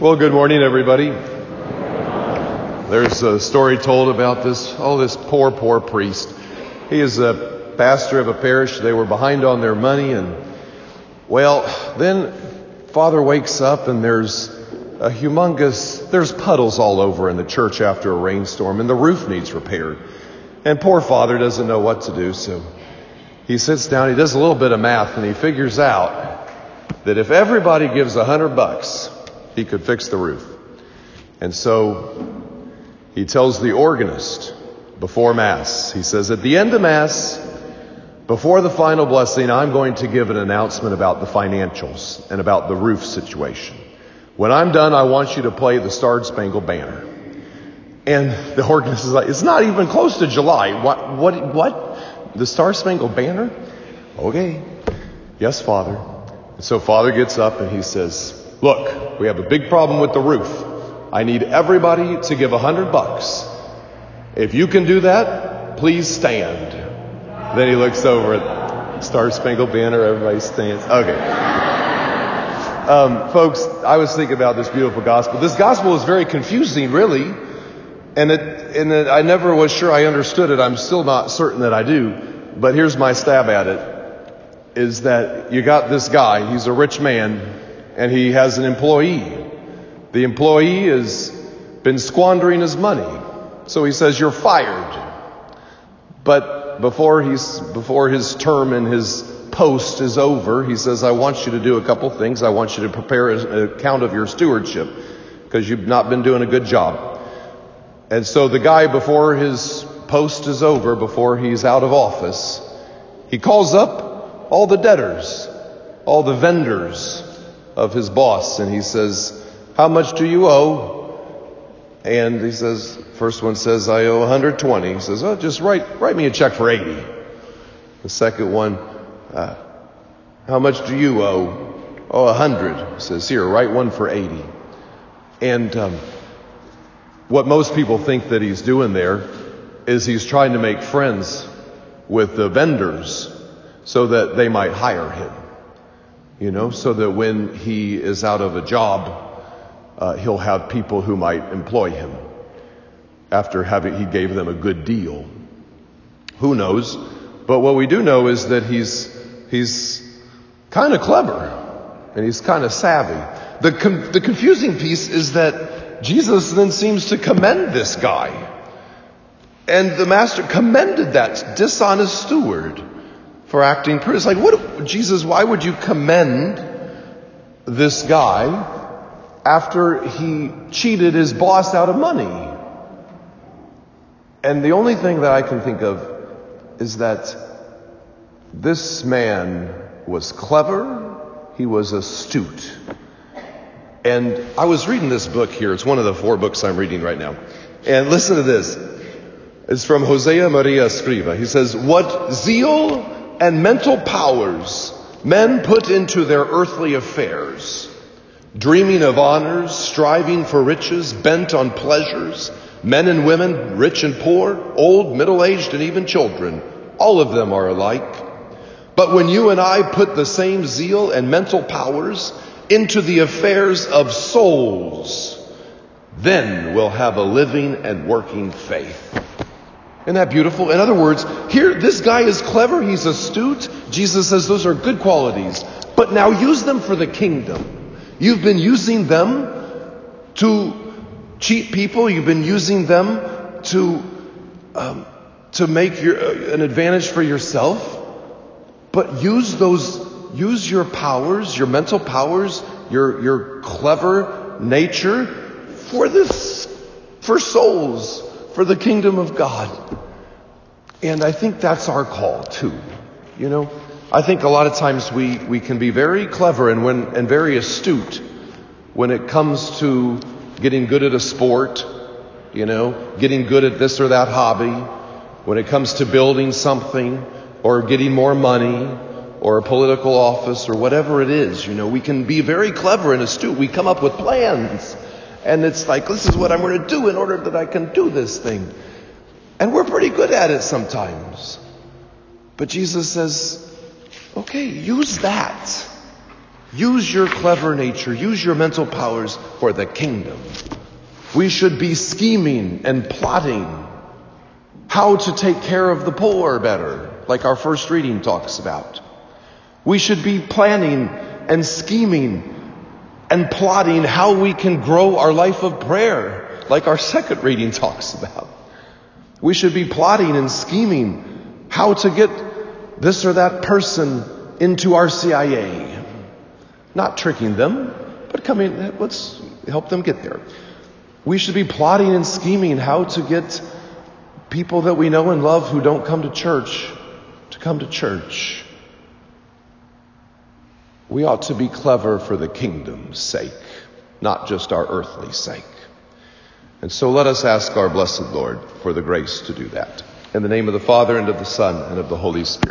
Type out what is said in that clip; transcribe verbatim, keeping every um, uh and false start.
Well, good morning, everybody. There's a story told about this, oh, this poor, poor priest. He is a pastor of a parish. They were behind on their money, and, well, then Father wakes up, and there's a humongous, there's puddles all over in the church after a rainstorm, and the roof needs repaired. And poor Father doesn't know what to do, so he sits down, he does a little bit of math, and he figures out that if everybody gives a hundred bucks, he could fix the roof. And so he tells the organist before Mass, he says, at the end of Mass, before the final blessing, I'm going to give an announcement about the financials and about the roof situation. When I'm done, I want you to play the Star Spangled Banner. And the organist is like, it's not even close to July. What, what, what? The Star Spangled Banner? Okay. Yes, Father. And so Father gets up and he says, look, we have a big problem with the roof. I need everybody to give a hundred bucks. If you can do that, please stand. Then he looks over at Star Spangled Banner. Everybody stands. Okay. Um, folks, I was thinking about this beautiful gospel. This gospel is very confusing, really. And it, and it, I never was sure I understood it. I'm still not certain that I do. But here's my stab at it, is that you got this guy. He's a rich man. And he has an employee. The employee has been squandering his money. So he says, you're fired. But before he's before his term and his post is over, he says, I want you to do a couple things. I want you to prepare an account of your stewardship because you've not been doing a good job. And so the guy, before his post is over, before he's out of office, he calls up all the debtors, all the vendors of his boss, and he says, how much do you owe? And he says, first one says, I owe one hundred twenty. He says, oh, just write write me a check for eighty. The second one, uh, how much do you owe? Oh, one hundred. He says, here, write one for eighty. And um, what most people think that he's doing there is he's trying to make friends with the vendors so that they might hire him. You know, so that when he is out of a job, uh, he'll have people who might employ him after having he gave them a good deal. Who knows? But what we do know is that he's he's kind of clever and he's kind of savvy. The com- the confusing piece is that Jesus then seems to commend this guy, and the master commended that dishonest steward for acting pretty. It's like, what, Jesus, why would you commend this guy after he cheated his boss out of money? And the only thing that I can think of is that this man was clever, he was astute. And I was reading this book here. It's one of the four books I'm reading right now. And listen to this. It's from José María Escriva. He says, what zeal and mental powers men put into their earthly affairs, dreaming of honors, striving for riches, bent on pleasures, men and women, rich and poor, old, middle-aged, and even children, all of them are alike. But when you and I put the same zeal and mental powers into the affairs of souls, then we'll have a living and working faith. Isn't that beautiful? In other words, here, this guy is clever, he's astute. Jesus says those are good qualities. But now use them for the kingdom. You've been using them to cheat people. You've been using them to um, to make your, uh, an advantage for yourself. But use those, use your powers, your mental powers, your your clever nature for this, for souls, for the kingdom of God. And I think that's our call too. You know, I think a lot of times we, we can be very clever and when and very astute when it comes to getting good at a sport, you know, getting good at this or that hobby, when it comes to building something or getting more money or a political office or whatever it is. You know, we can be very clever and astute. We come up with plans. And it's like, this is what I'm going to do in order that I can do this thing. And we're pretty good at it sometimes. But Jesus says, okay, use that. Use your clever nature, use your mental powers for the kingdom. We should be scheming and plotting how to take care of the poor better, like our first reading talks about. We should be planning and scheming and plotting how we can grow our life of prayer, like our second reading talks about. We should be plotting and scheming how to get this or that person into our C I A. Not tricking them, but coming, let's help them get there. We should be plotting and scheming how to get people that we know and love who don't come to church to come to church. We ought to be clever for the kingdom's sake, not just our earthly sake. And so let us ask our blessed Lord for the grace to do that. In the name of the Father, and of the Son, and of the Holy Spirit.